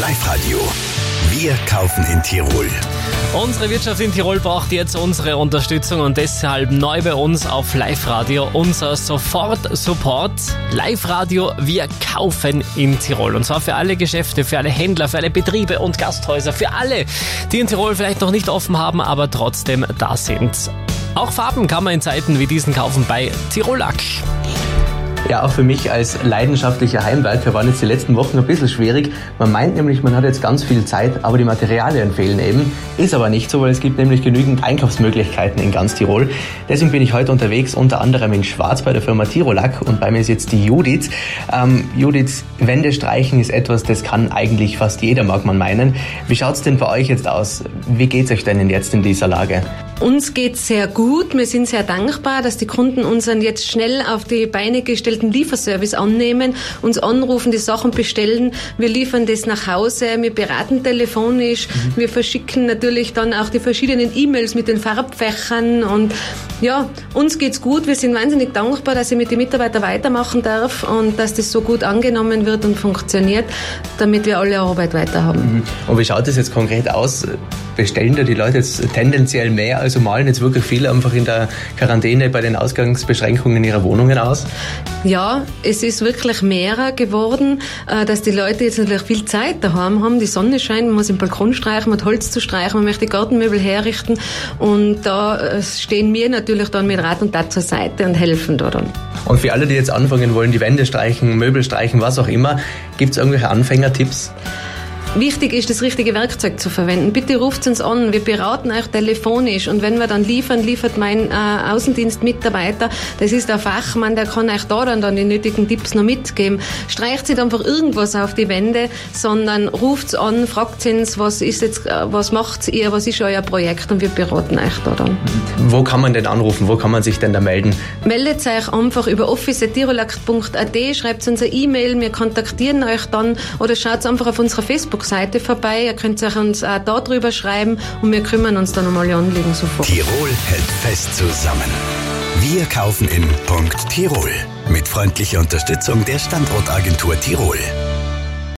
Live-Radio. Wir kaufen in Tirol. Unsere Wirtschaft in Tirol braucht jetzt unsere Unterstützung und deshalb neu bei uns auf Live-Radio unser Sofort-Support. Live-Radio, wir kaufen in Tirol. Und zwar für alle Geschäfte, für alle Händler, für alle Betriebe und Gasthäuser, für alle, die in Tirol vielleicht noch nicht offen haben, aber trotzdem da sind. Auch Farben kann man in Zeiten wie diesen kaufen bei Tirolac. Ja, auch für mich als leidenschaftlicher Heimwerker waren jetzt die letzten Wochen ein bisschen schwierig. Man meint nämlich, man hat jetzt ganz viel Zeit, aber die Materialien fehlen eben. Ist aber nicht so, weil es gibt nämlich genügend Einkaufsmöglichkeiten in ganz Tirol. Deswegen bin ich heute unterwegs, unter anderem in Schwarz bei der Firma Tirolac und bei mir ist jetzt die Judith. Judith, Wände streichen ist etwas, das kann eigentlich fast jeder, mag man meinen. Wie schaut's denn bei euch jetzt aus? Wie geht's euch denn jetzt in dieser Lage? Uns geht's sehr gut. Wir sind sehr dankbar, dass die Kunden unseren jetzt schnell auf die Beine gestellten Lieferservice annehmen, uns anrufen, die Sachen bestellen. Wir liefern das nach Hause, wir beraten telefonisch, wir verschicken natürlich dann auch die verschiedenen E-Mails mit den Farbfächern und ja, uns geht's gut. Wir sind wahnsinnig dankbar, dass ich mit den Mitarbeitern weitermachen darf und dass das so gut angenommen wird und funktioniert, damit wir alle Arbeit weiter haben. Und wie schaut das jetzt konkret aus? Bestellen da die Leute jetzt tendenziell mehr, also malen jetzt wirklich viele einfach in der Quarantäne bei den Ausgangsbeschränkungen ihrer Wohnungen aus? Ja, es ist wirklich mehr geworden, dass die Leute jetzt natürlich viel Zeit daheim haben. Die Sonne scheint, man muss im Balkon streichen, man hat Holz zu streichen, man möchte Gartenmöbel herrichten und da stehen wir natürlich dann mit Rat und Tat zur Seite und helfen da dann. Und für alle, die jetzt anfangen wollen, die Wände streichen, Möbel streichen, was auch immer, gibt es irgendwelche Anfängertipps? Wichtig ist, das richtige Werkzeug zu verwenden. Bitte ruft uns an, wir beraten euch telefonisch und wenn wir dann liefern, liefert mein Außendienstmitarbeiter, das ist der Fachmann, der kann euch da dann die nötigen Tipps noch mitgeben. Streicht nicht einfach irgendwas auf die Wände, sondern ruft's an, fragt uns, was macht ihr, was ist euer Projekt und wir beraten euch da dann. Wo kann man denn anrufen, wo kann man sich denn da melden? Meldet euch einfach über office@tirolac.at, schreibt uns eine E-Mail, wir kontaktieren euch dann oder schaut einfach auf unserer Facebook-Seite vorbei. Ihr könnt euch uns auch da drüber schreiben und wir kümmern uns dann um alle Anliegen sofort. Tirol hält fest zusammen. Wir kaufen in Tirol. Mit freundlicher Unterstützung der Standortagentur Tirol.